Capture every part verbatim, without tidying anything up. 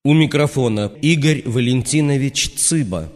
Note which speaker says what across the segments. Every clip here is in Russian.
Speaker 1: У микрофона Игорь Валентинович Цыба.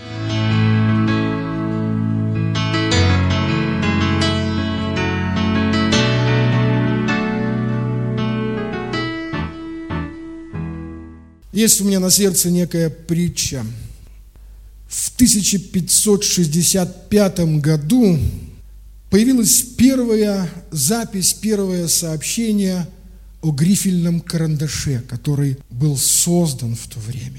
Speaker 2: Есть у меня на сердце некая притча. В тысяча пятьсот шестьдесят пятом году появилась первая запись, первое сообщение о грифельном карандаше, который был создан в то время.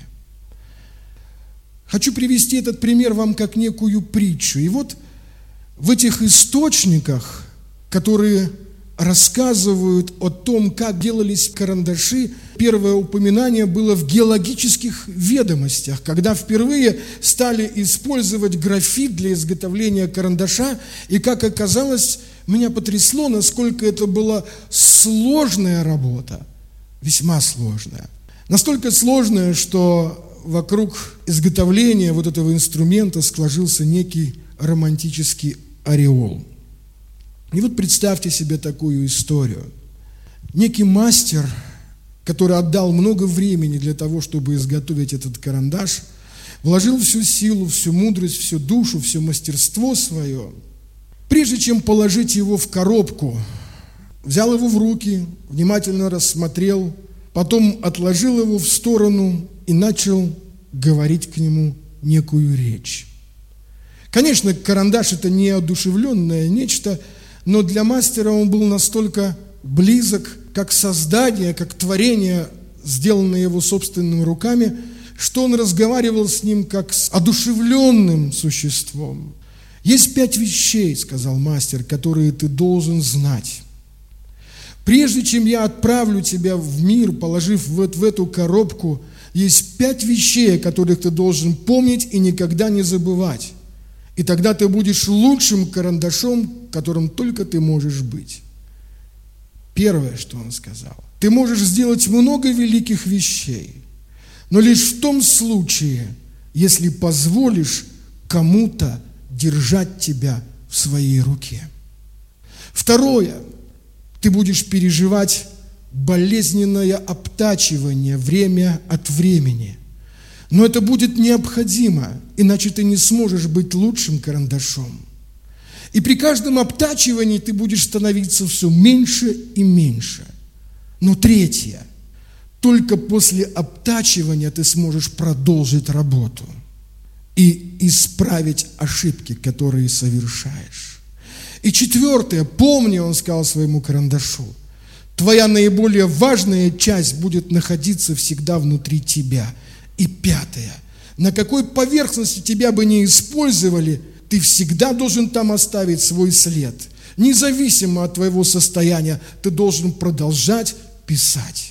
Speaker 2: Хочу привести этот пример вам как некую притчу. И вот в этих источниках, которые рассказывают о том, как делались карандаши, первое упоминание было в геологических ведомостях, когда впервые стали использовать графит для изготовления карандаша, и, как оказалось, меня потрясло, насколько это была сложная работа, весьма сложная. Настолько сложная, что вокруг изготовления вот этого инструмента сложился некий романтический ореол. И вот представьте себе такую историю. Некий мастер, который отдал много времени для того, чтобы изготовить этот карандаш, вложил всю силу, всю мудрость, всю душу, все мастерство свое. Прежде чем положить его в коробку, взял его в руки, внимательно рассмотрел, потом отложил его в сторону и начал говорить к нему некую речь. Конечно, карандаш – это неодушевленное нечто, но для мастера он был настолько близок, как создание, как творение, сделанное его собственными руками, что он разговаривал с ним как с одушевленным существом. «Есть пять вещей, — сказал мастер, — которые ты должен знать. Прежде чем я отправлю тебя в мир, положив вот в эту коробку, есть пять вещей, о которых ты должен помнить и никогда не забывать. И тогда ты будешь лучшим карандашом, которым только ты можешь быть». Первое, что он сказал: ты можешь сделать много великих вещей, но лишь в том случае, если позволишь кому-то держать тебя в своей руке. Второе, ты будешь переживать болезненное обтачивание время от времени. Но это будет необходимо, иначе ты не сможешь быть лучшим карандашом. И при каждом обтачивании ты будешь становиться все меньше и меньше. Но третье, только после обтачивания ты сможешь продолжить работу и исправить ошибки, которые совершаешь. И четвертое, помни, он сказал своему карандашу, твоя наиболее важная часть будет находиться всегда внутри тебя. И пятое, на какой поверхности тебя бы не использовали, ты всегда должен там оставить свой след. Независимо от твоего состояния, ты должен продолжать писать.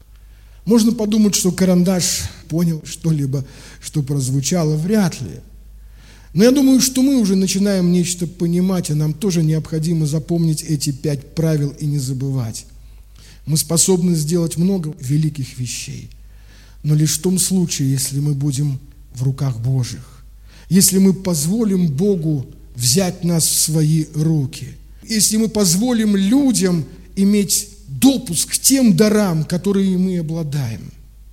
Speaker 2: Можно подумать, что карандаш понял что-либо, что прозвучало, вряд ли. Но я думаю, что мы уже начинаем нечто понимать, и нам тоже необходимо запомнить эти пять правил и не забывать. Мы способны сделать много великих вещей, но лишь в том случае, если мы будем в руках Божьих, если мы позволим Богу взять нас в свои руки, если мы позволим людям иметь допуск к тем дарам, которые мы обладаем.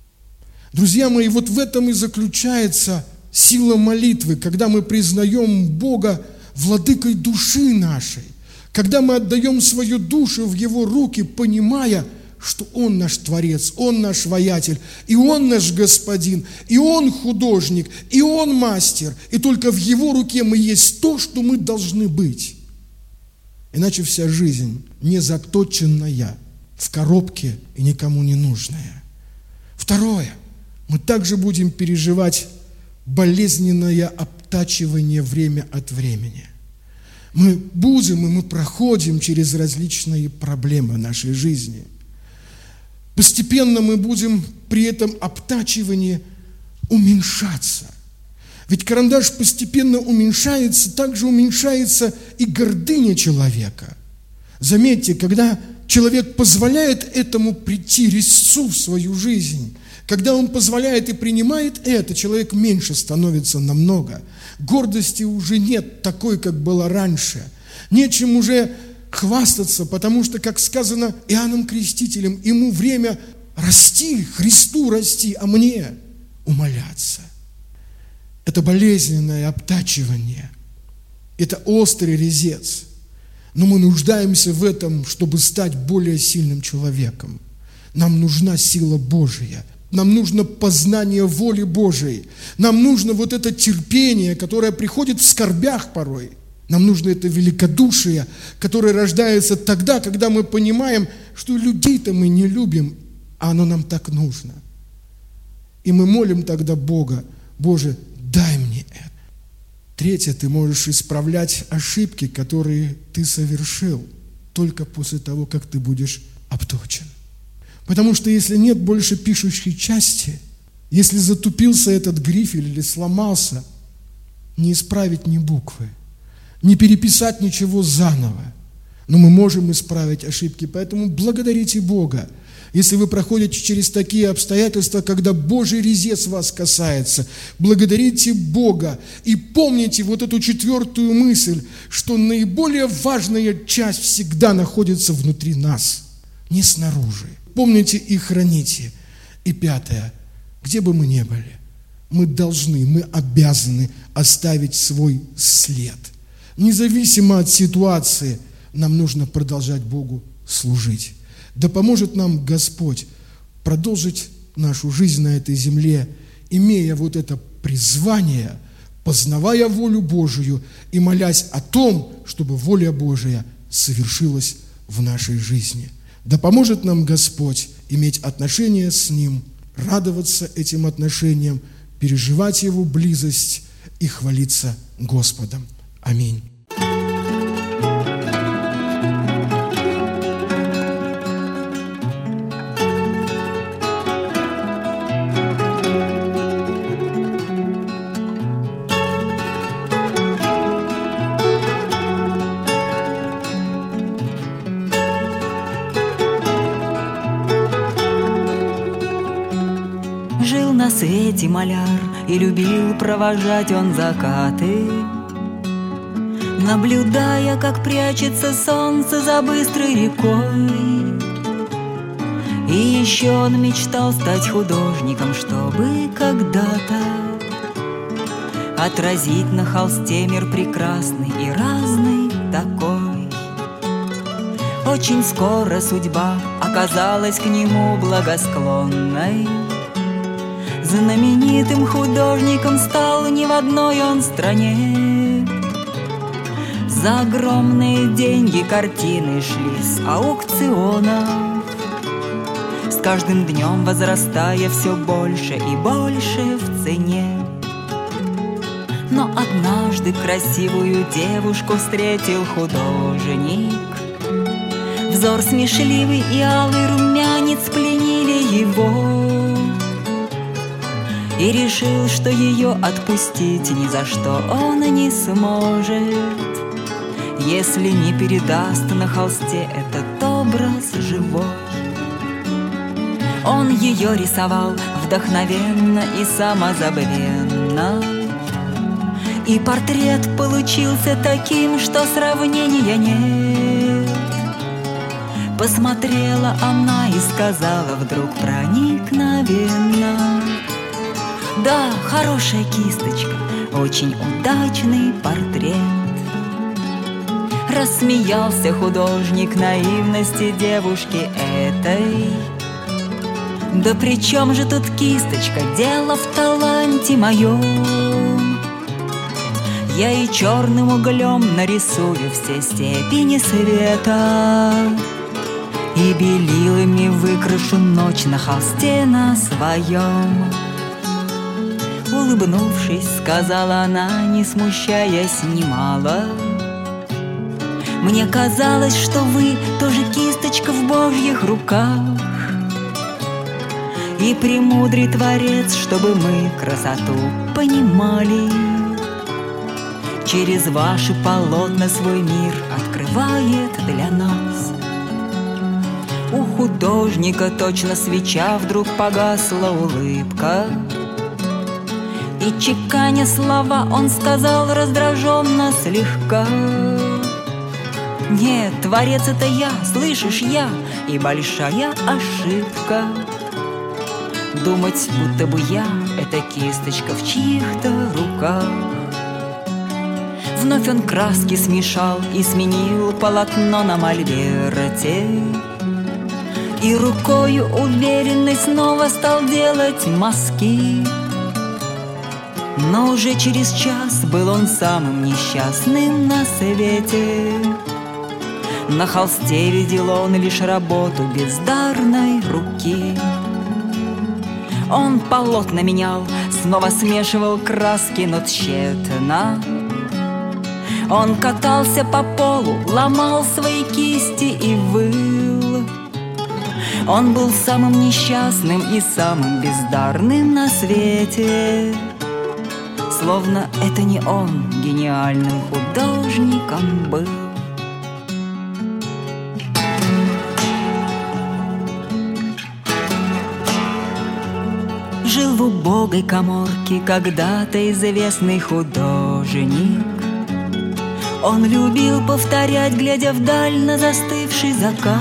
Speaker 2: Друзья мои, вот в этом и заключается сила молитвы, когда мы признаем Бога владыкой души нашей, когда мы отдаем свою душу в Его руки, понимая, что Он наш Творец, Он наш Воятель, и Он наш Господин, и Он художник, и Он мастер, и только в Его руке мы есть то, что мы должны быть. Иначе вся жизнь не заточенная в коробке и никому не нужная. Второе, мы также будем переживать болезненное обтачивание время от времени. Мы будем и мы проходим через различные проблемы нашей жизни. Постепенно мы будем при этом обтачивании уменьшаться. Ведь карандаш постепенно уменьшается, также уменьшается и гордыня человека. Заметьте, когда человек позволяет этому прийти резцу в свою жизнь, когда он позволяет и принимает это, человек меньше становится намного. Гордости уже нет такой, как было раньше. Нечем уже хвастаться, потому что, как сказано Иоанном Крестителем, ему время расти, Христу расти, а мне умоляться. Это болезненное обтачивание, это острый резец. Но мы нуждаемся в этом, чтобы стать более сильным человеком. Нам нужна сила Божия. Нам нужно познание воли Божией. Нам нужно вот это терпение, которое приходит в скорбях порой. Нам нужно это великодушие, которое рождается тогда, когда мы понимаем, что людей-то мы не любим, а оно нам так нужно. И мы молим тогда Бога: Боже, дай мне это. Третье, ты можешь исправлять ошибки, которые ты совершил, только после того, как ты будешь обточен. Потому что если нет больше пишущей части, если затупился этот грифель или сломался, не исправить ни буквы, не переписать ничего заново. Но мы можем исправить ошибки, поэтому благодарите Бога, если вы проходите через такие обстоятельства, когда Божий резец вас касается. Благодарите Бога и помните вот эту четвертую мысль, что наиболее важная часть всегда находится внутри нас, не снаружи. Помните и храните. И пятое, где бы мы ни были, мы должны, мы обязаны оставить свой след. Независимо от ситуации, нам нужно продолжать Богу служить. Да поможет нам Господь продолжить нашу жизнь на этой земле, имея вот это призвание, познавая волю Божию и молясь о том, чтобы воля Божия совершилась в нашей жизни. Да поможет нам Господь иметь отношения с Ним, радоваться этим отношениям, переживать Его близость и хвалиться Господом. Аминь.
Speaker 3: Жил на свете маляр, и любил провожать он закаты, наблюдая, как прячется солнце за быстрой рекой. И еще он мечтал стать художником, чтобы когда-то отразить на холсте мир прекрасный и разный такой. Очень скоро судьба оказалась к нему благосклонной. Знаменитым художником стал не в одной он стране. За огромные деньги картины шли с аукционов, с каждым днем возрастая все больше и больше в цене. Но однажды красивую девушку встретил художник. Взор смешливый и алый румянец пленили его. И решил, что ее отпустить ни за что он не сможет, если не передаст на холсте этот образ живой. Он ее рисовал вдохновенно и самозабвенно, и портрет получился таким, что сравнения нет. Посмотрела она и сказала вдруг проникновенно: да, хорошая кисточка, очень удачный портрет. Рассмеялся художник наивности девушки этой. Да при чем же тут кисточка, дело в таланте моем. Я и черным углем нарисую все степени света, и белилами выкрашу ночь на холсте на своем. Улыбнувшись, сказала она, не смущаясь немало: мне казалось, что вы тоже кисточка в Божьих руках, и премудрый Творец, чтобы мы красоту понимали, через ваши полотна свой мир открывает для нас. У художника точно свеча вдруг погасла улыбка, и, чеканя слова, он сказал раздраженно слегка: нет, Творец — это я, слышишь, я, и большая ошибка. думать, будто бы я — это кисточка в чьих-то руках. Вновь он краски смешал и сменил полотно на мольберте, и рукою уверенной снова стал делать мазки. Но уже через час был он самым несчастным на свете. На холсте видел он лишь работу бездарной руки. Он полотна менял, снова смешивал краски, но тщетно. Он катался по полу, ломал свои кисти и выл. Он был самым несчастным и самым бездарным на свете. Словно это не он гениальным художником был. Жил в убогой каморке когда-то известный художник. Он любил повторять, глядя вдаль на застывший закат,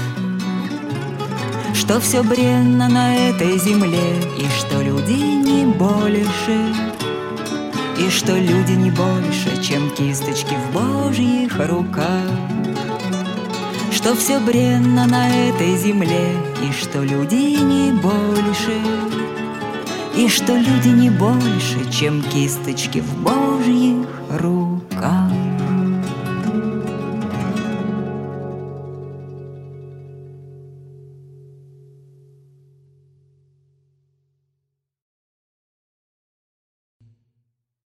Speaker 3: что все бренно на этой земле, и что люди не больше, и что люди не больше, чем кисточки в Божьих руках. Что все бренно на этой земле, и что люди не больше, и что люди не больше, чем кисточки в Божьих руках.